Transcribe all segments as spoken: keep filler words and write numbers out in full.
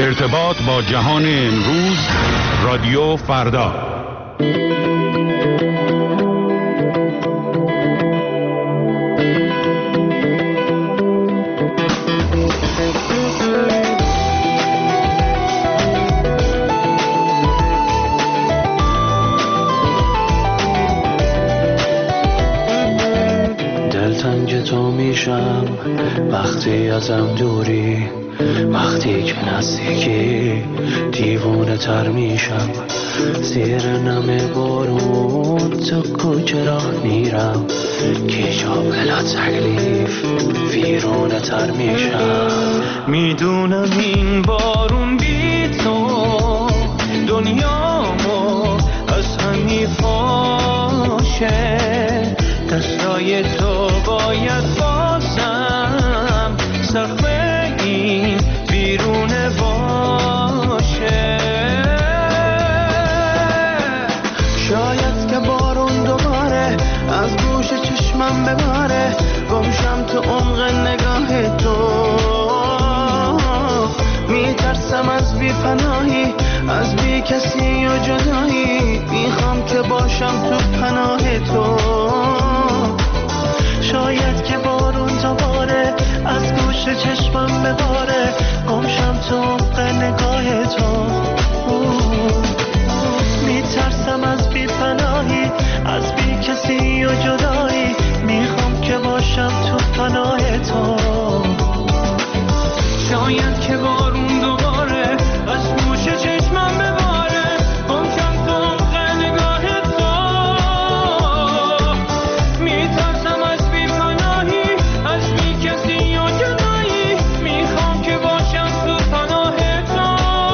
ارتباط با جهان امروز، رادیو فردا. دلتنگ تو میشم وقتی ازم دوری، وقتی که نزدیکی دیوونه تر میشم. زیر نم بارون تو کوچه راه میرم، که جا بلا تکلیف ویرونه تر میشم. میدونم این بارون بی تو دنیامو از هم میپاشه، دستای تو باید بازم سقف این بیرونه باشه. شاید که بارون دوباره از گوش چشمم بباره، گمشم تو عمق نگاه تو. میترسم از بی پناهی، از بی کسی و جدایی، میخوام که باشم تو پناه تو. شاید که بارون دوباره از گوش چشمم بباره، گمشم تو عمق نگاه تو. میترسم از بی پناهی، از بی کسی و جدایی، میخوام که باشم تو پناه تو. شاید که بارون دوباره از گوش چشمم بباره، گمشم تو عمق نگاه تو. میترسم از بی پناهی، از بی کسی و جدایی، میخوام که باشم تو پناه تو.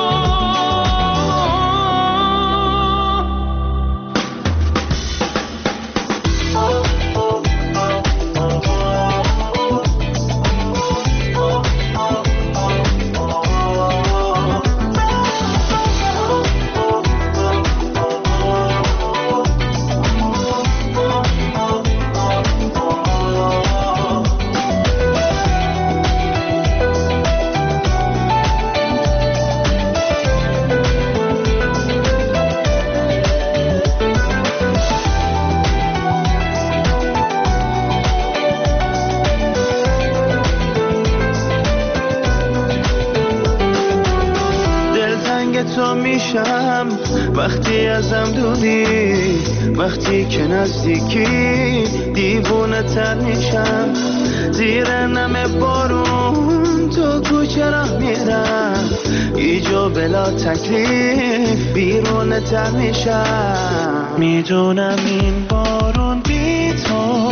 تو میشم وقتی ازم دوری، وقتی که نزدیکی دیوونه تر میشم. زیر نم بارون تو کوچه راه میرم، ایجا بلا تکلیف بیرونه تر میشم. میدونم این بارون بی تو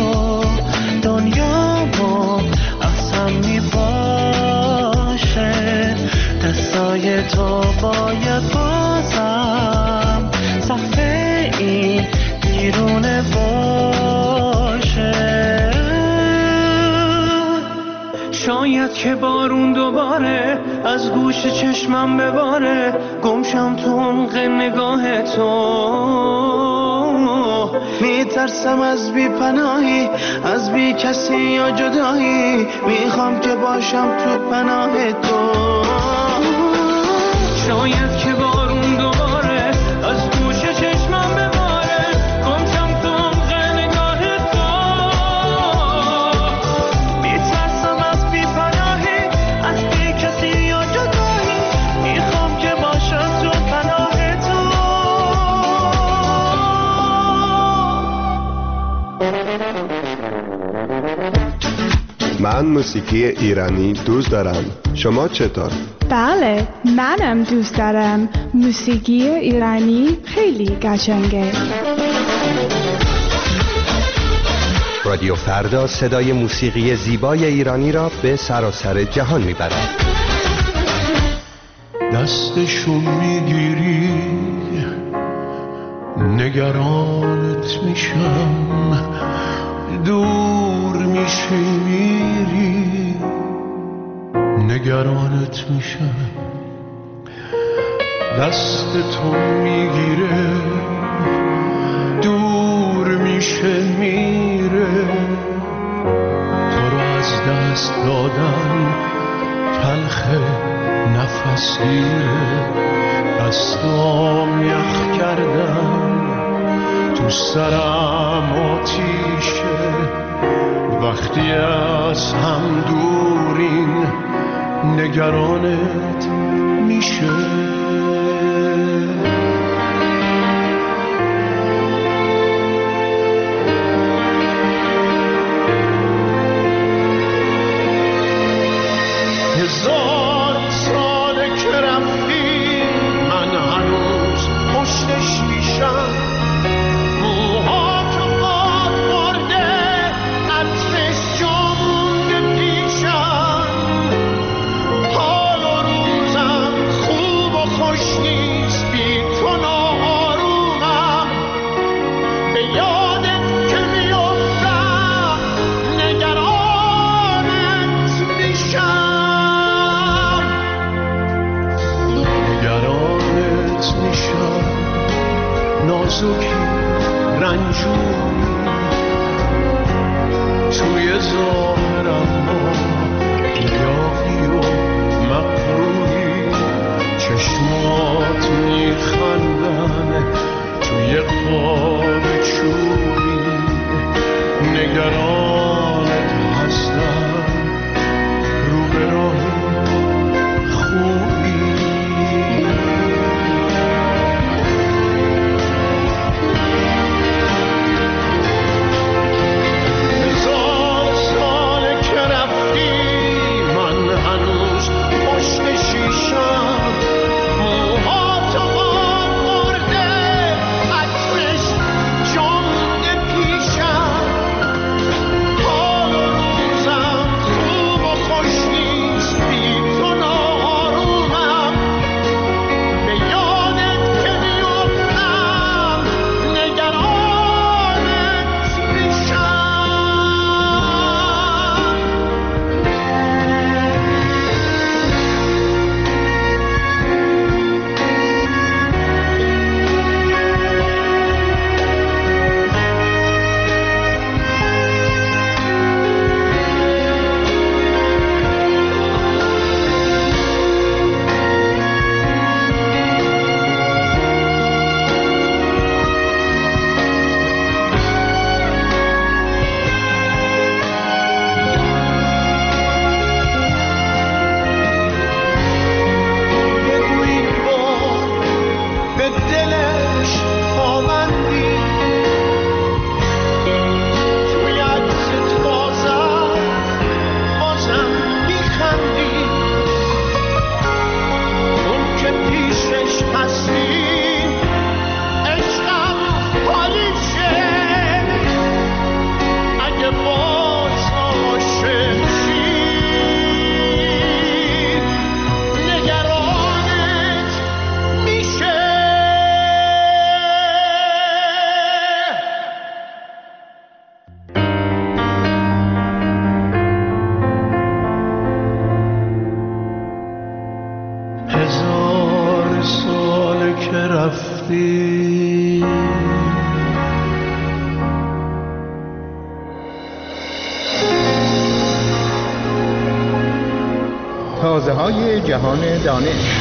دنیامو اصلا میباشه، دستای تو باید بازم سقف این بیرونه باشه. شاید که بارون دوباره از گوش چشمم بباره، گمشم تو عمق نگاه تو. میترسم از بی پناهی، از بی کسی یا جدایی، میخوام که باشم تو پناه تو. شاید که بارون دوباره از گوش چشمم بباره، گمشم تو عمق نگاه تو. میترسم از بی پناهی، از بی کسی یا جدایی، میخوام که باشم تو پناه تو. من موسیقی ایرانی دوست دارم. شما چطور؟ بله، منم دوست دارم. موسیقی ایرانی خیلی قشنگه. رادیو فردا صدای موسیقی زیبای ایرانی را به سراسر جهان میبرد. دستشون میگیری نگرانت میشم، دور میشی میری نگرانت میشم. دست تو میگیره دور میشه میره، تو رو از دست دادن تلخ نفس تسخیر دستام یخ کردن، تو سرم آتیشه وقتی از هم دورین نگرانت میشه. هزار ساله که رفتی من هنوز پشتش میشم، موها که باد برده عطرش جا مونده پیشم، حال و روزم خوب و خوش نیست بی تو ناآرومم، به یادت که میافتم نگرانت میشم، میشم نازکی رنجوری توی ظاهرم ما گیاهی و مقروری، چشمات میخندن توی قاب چوبی، نگرانت هستم رو به راه خوبی. تازه‌های جهان دانش.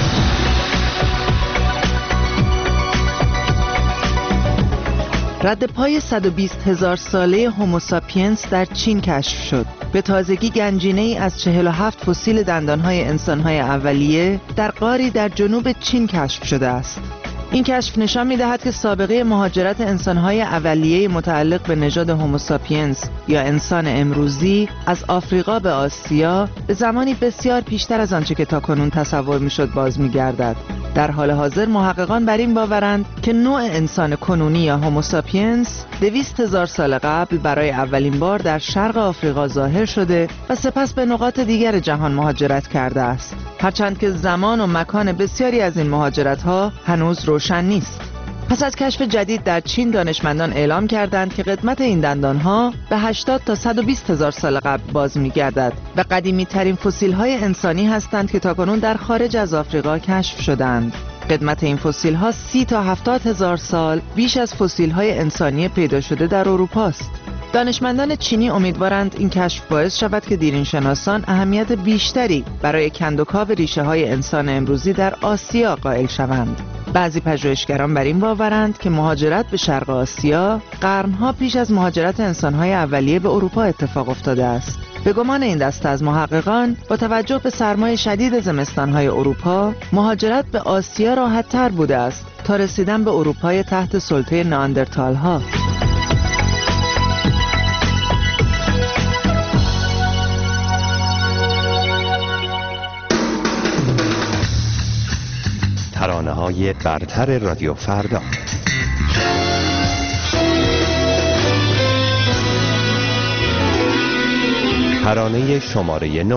رد پای صد و بیست هزار ساله هوموساپینس در چین کشف شد. به تازگی گنجینه‌ای از چهل و هفت فسیل دندان‌های انسان‌های اولیه در غاری در جنوب چین کشف شده است. این کشف نشان می‌دهد که سابقه مهاجرت انسان‌های اولیه متعلق به نژاد هوموساپینس یا انسان امروزی از آفریقا به آسیا به زمانی بسیار پیشتر از آنچه که تاکنون تصور می‌شد باز می‌گردد. در حال حاضر محققان بر این باورند که نوع انسان کنونی یا هوموساپینس دویست هزار سال قبل برای اولین بار در شرق آفریقا ظاهر شده و سپس به نقاط دیگر جهان مهاجرت کرده است، هرچند که زمان و مکان بسیاری از این مهاجرت‌ها هنوز روشن نیست. پس از کشف جدید در چین دانشمندان اعلام کردند که قدمت این دندانها به هشتاد تا صد و بیست هزار سال قبل باز می‌گردد و قدیمی ترین فسیل‌های انسانی هستند که تاکنون در خارج از آفریقا کشف شدند. قدمت این فسیل‌ها سی تا هفتاد هزار سال بیش از فسیل‌های انسانی پیدا شده در اروپا است. دانشمندان چینی امیدوارند این کشف باعث شود که دیرینشناسان اهمیت بیشتری برای کندوکاو ریشه های انسان امروزی در آسیا قائل شوند. بعضی پژوهشگران بر این باورند که مهاجرت به شرق آسیا قرنها پیش از مهاجرت انسان‌های اولیه به اروپا اتفاق افتاده است. به گمان این دسته از محققان، با توجه به سرمای شدید زمستان‌های اروپا، مهاجرت به آسیا راحت‌تر بوده است تا رسیدن به اروپای تحت سلطه نئاندرتال‌ها. ترانه‌های برتر رادیو فردا. ترانه شماره نو.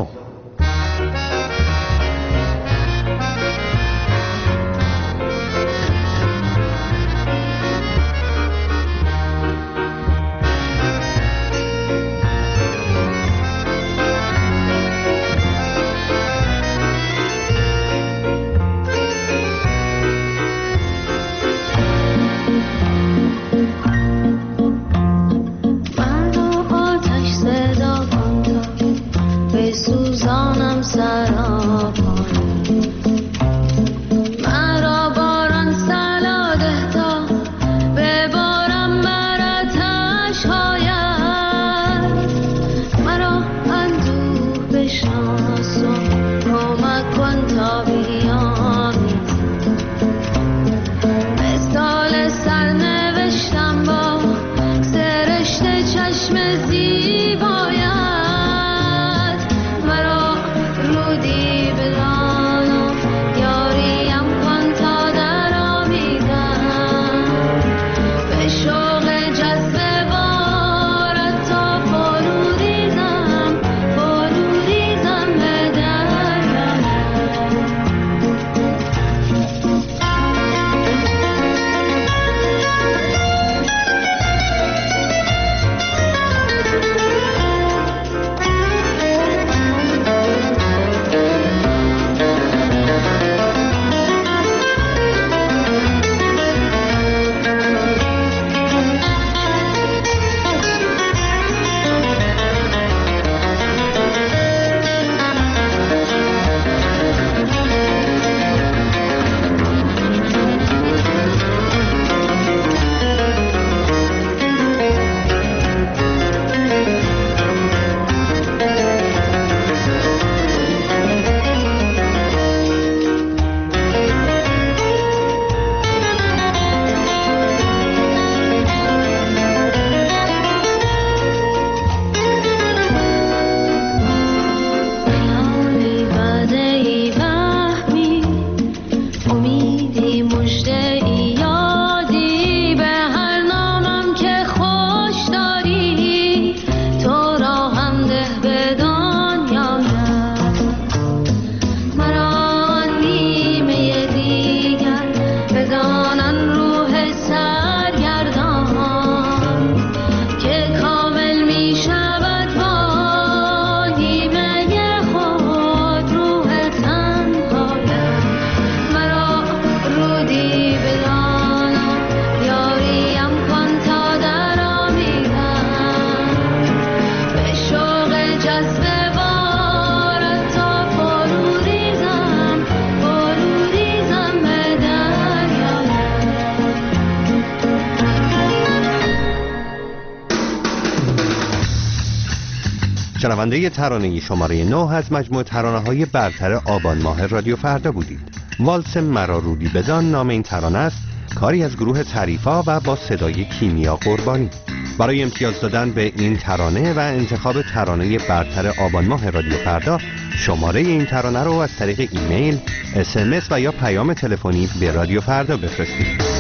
شنونده ترانه شماره نه از مجموع ترانه‌های برتر آبان ماه رادیو فردا بودید. والس مرا رودی بدان نام این ترانه است، کاری از گروه تعریفا و با صدای کیمیا قربانی. برای امتیاز دادن به این ترانه و انتخاب ترانه برتر آبان ماه رادیو فردا، شماره این ترانه رو از طریق ایمیل، اس ام اس و یا پیام تلفنی به رادیو فردا بفرستید.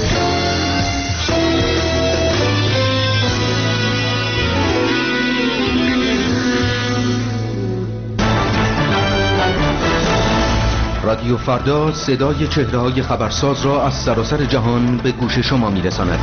رادیو فردا صدای چهره‌های خبرساز را از سراسر جهان به گوش شما می‌رساند.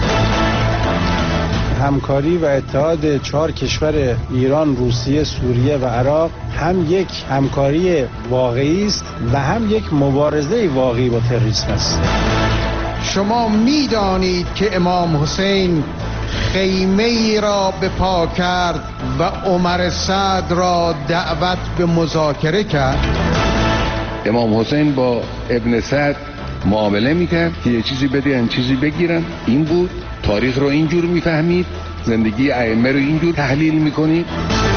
همکاری و اتحاد چهار کشور ایران، روسیه، سوریه و عراق هم یک همکاری واقعی است و هم یک مبارزه واقعی با تروریسم است. شما می‌دانید که امام حسین خیمه ای را به پا کرد و عمر سعد را دعوت به مذاکره کرد. امام حسین با ابن سعد معامله میکرد که یه چیزی بده یه چیزی بگیرن. این بود. تاریخ رو اینجور میفهمید، زندگی ائمه رو اینجور تحلیل میکنید.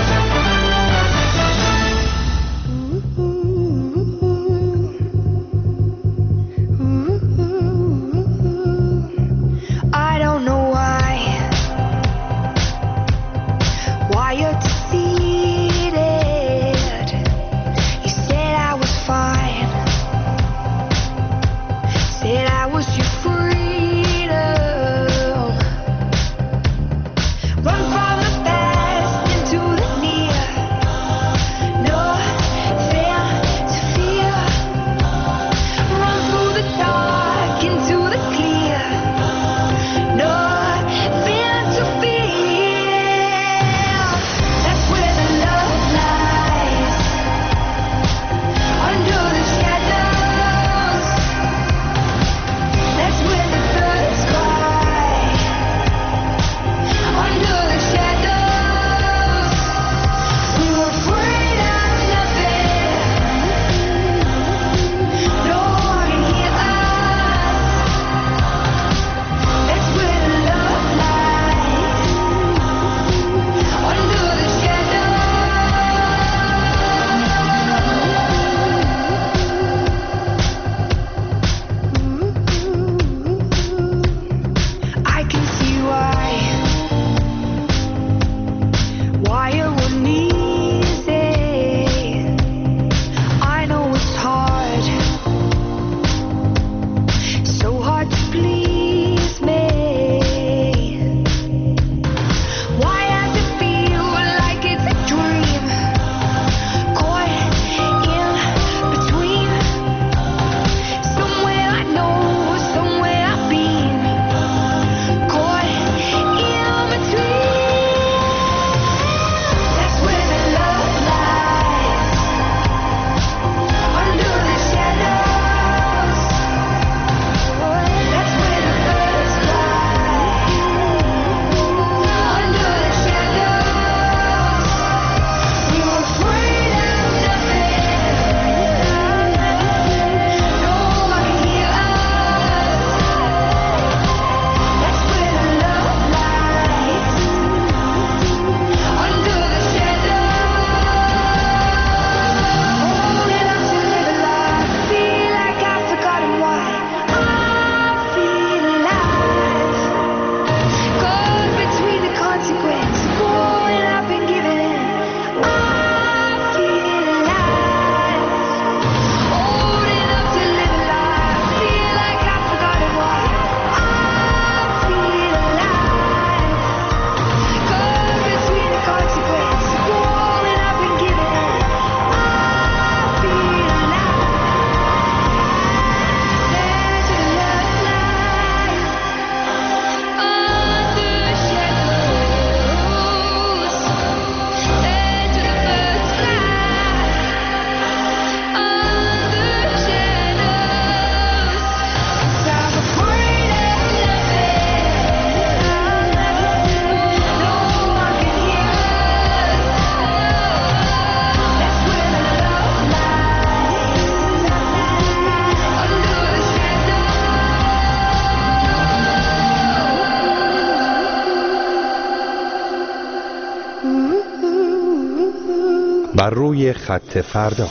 بر روی خط فردا.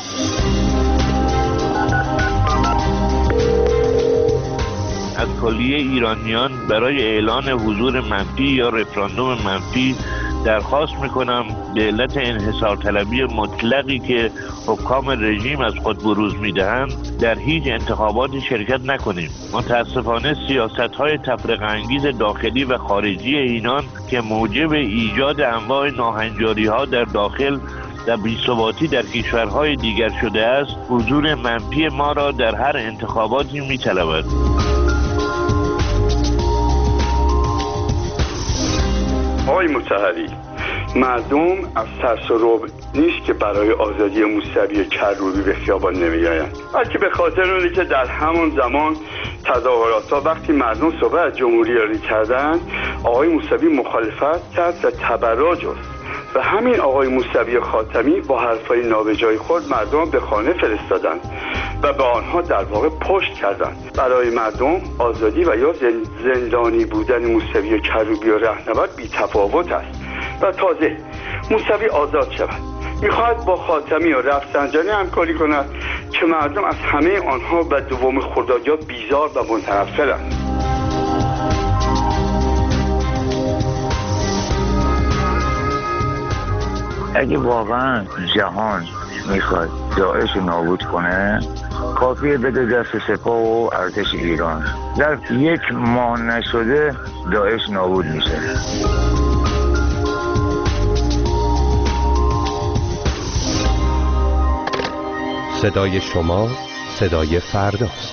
از کلیه ایرانیان برای اعلان حضور منفی یا رفراندوم منفی درخواست میکنم به علت انحصار طلبی مطلقی که حکام رژیم از خود بروز میدهند در هیچ انتخاباتی شرکت نکنیم. متاسفانه سیاست‌های تفرقه انگیز داخلی و خارجی اینان که موجب ایجاد انواع ناهنجاری‌ها در داخل و بی‌ثباتی در کشورهای دیگر شده است، حضور منفی ما را در هر انتخاباتی می‌طلبد. آقای مطهری، مردم از ترس و رعب نیست که برای آزادی موسوی کروبی به خیابان نمی‌آیند، بلکه به خاطر اونه که در همون زمان تظاهرات‌ها وقتی مردم صحبت از جمهوری کردند، آقای موسوی مخالفت کرد و تبرع جست و همین آقای موسوی خاتمی با حرفای نابجای خود مردم به خانه فرستادند و به آنها در واقع پشت کردند. برای مردم آزادی و یا زندانی بودن موسوی کروبی و رهنورد بی تفاوت است و تازه موسوی آزاد شود میخواهد با خاتمی و رفسنجانی همکاری کند که مردم از همه آنها و دوم خردادیات بیزار و متنفرند. اگه واقعا جهان میخواد داعش رو نابود کنه کافیه بده دست سپاه و ارتش ایران. در یک ماه نشده داعش نابود میشه. صدای شما صدای فرداست.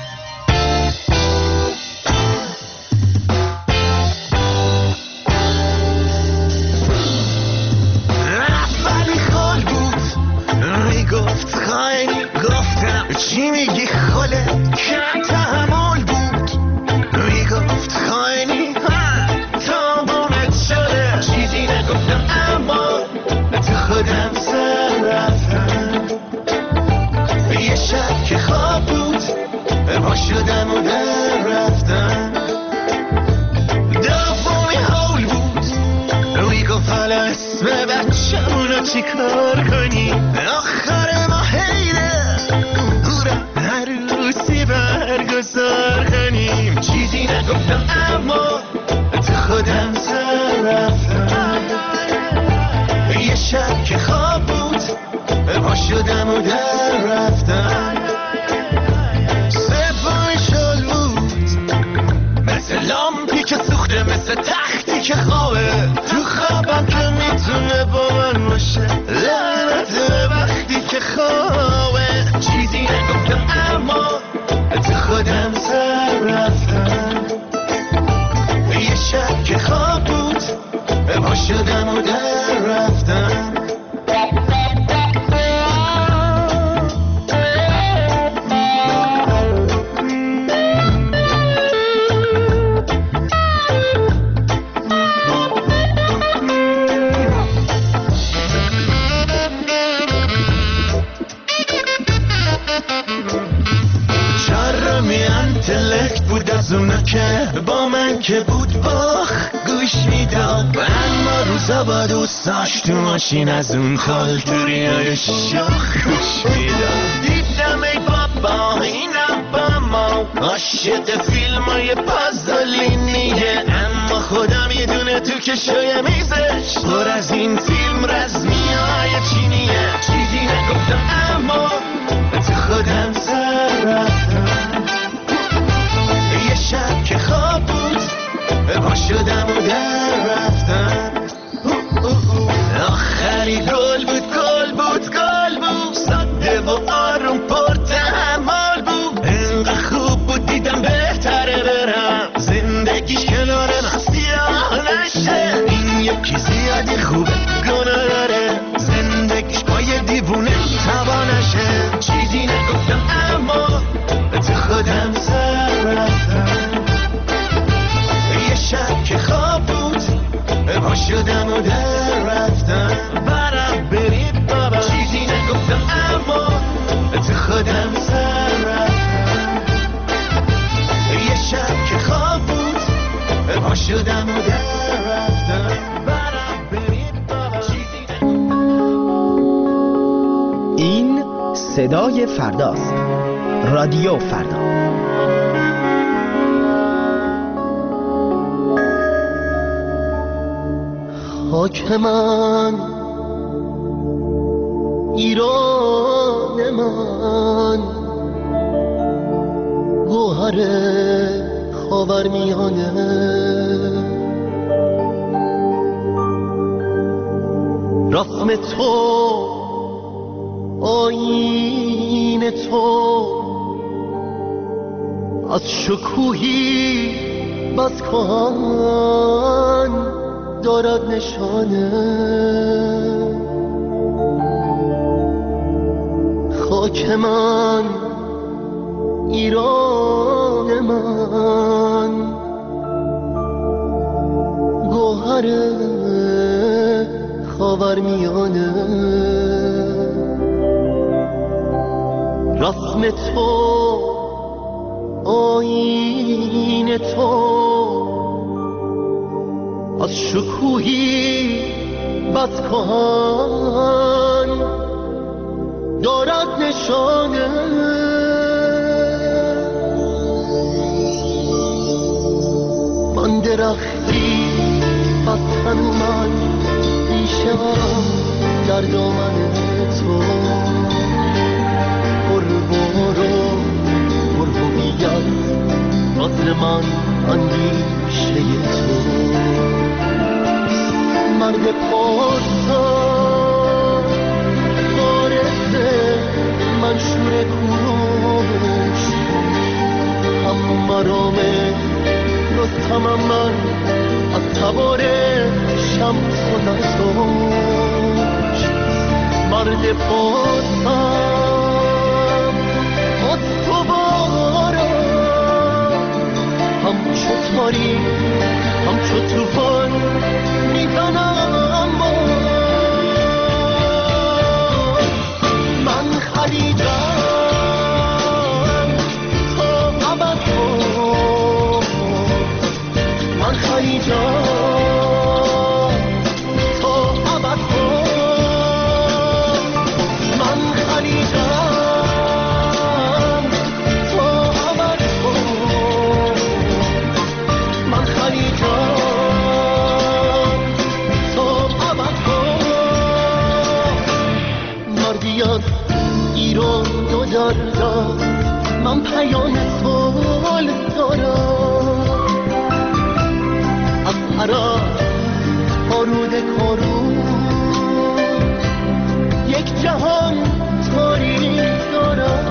رفتی خال بود میگفت خیلی گفتم چی میگی خاله که تحمل بود میگفت خیلی تا بومت شده چیزی نگفتم اما تو خودم سر رفتم یه شب که خواب بود پا شدم و در رفتم دومی حول بود روی گفت حالا اسم بچه‌مونو چی کار کنی آخر ما حیره او را عروسی برگزار کنیم چیزی نگفتم اما تو خودم سر رفتم یه شب که خواب بود پا شدم و در رفتم سپای شل بود مثل لامپی که سوخته مثل تختی که خوابه تو خوابم که میتونه با من باشه لعنت وقتی که خوابه چیزی نگفتم اما تو خودم سر رفتم یه شب که خواب بود پا شدم و در رفتم اونا که با من که بود باخ گوش میداد اما روزا با دوستاش تو ماشین از اون خالتوریای شاخ گوش میداد دیدم ای بابا اینم با ما عاشق فیلمای پازولینیه اما خودم یه دونه تو کشوی میزش پر از این فیلم رزمیای چینیه چیزی نگفتم اما تو خودم سر رفتم یه شب که خواب بود پا شدم و در رفتم آخری گل بود گل بود گل بود ساده و آروم پر تحمل بود اینقدر خوب بود دیدم بهتره برم زندگیش کنار من سیاه نشه این یکی زیادی خوبه گناه داره زندگیش با یه دیوونه تبا نشه چیزی نگفتم اما تو خودم سر رفتم یه شب که خواب بود پا شدم و در رفتم برم برید بابا چیزی نگفتم اما تو خودم سر رفتم یه شب که خواب بود پا شدم و در رفتم برم برید بابا چیزی نگفتم. این صدای فرداست. رادیو فردا. خاک من ایران من گوهر خاورمیانه رسم تو آیین تو از شکوهی بس کهن دارد نشانه خاک من ایران من دختر خاور میانه رسم تو آیین تو از شکوهی بس کهن دارد نشانه من درختی بس تن من میشم در دامن تو پر برو پر هویت عطر من اندیشه تو مرد پارسان وارث منشور کوروش هم مرامه رستمم من از تبار شمس و نزداش مرد پارسان استوارم همچو تاریک همچو توفان میزنم من خریدم تا ابد من خریدم تا ابد من خریدم تا ابد من خریدم تا ابد مردی از ایران دو دردم من پیام سال دارم از عراق آرود کارو یک جهان تاریک دارم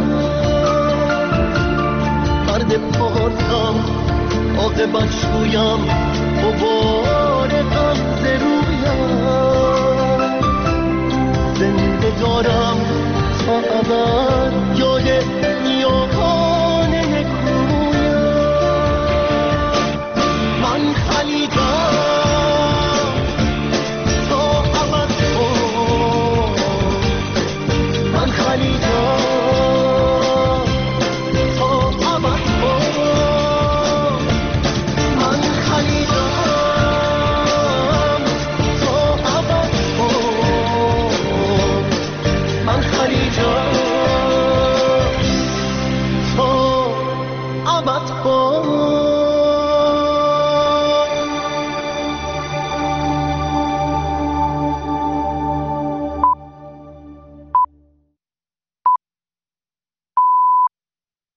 مرد پارسم عاقبت شویم غبار غمزه رویم زنده دارم تا ابد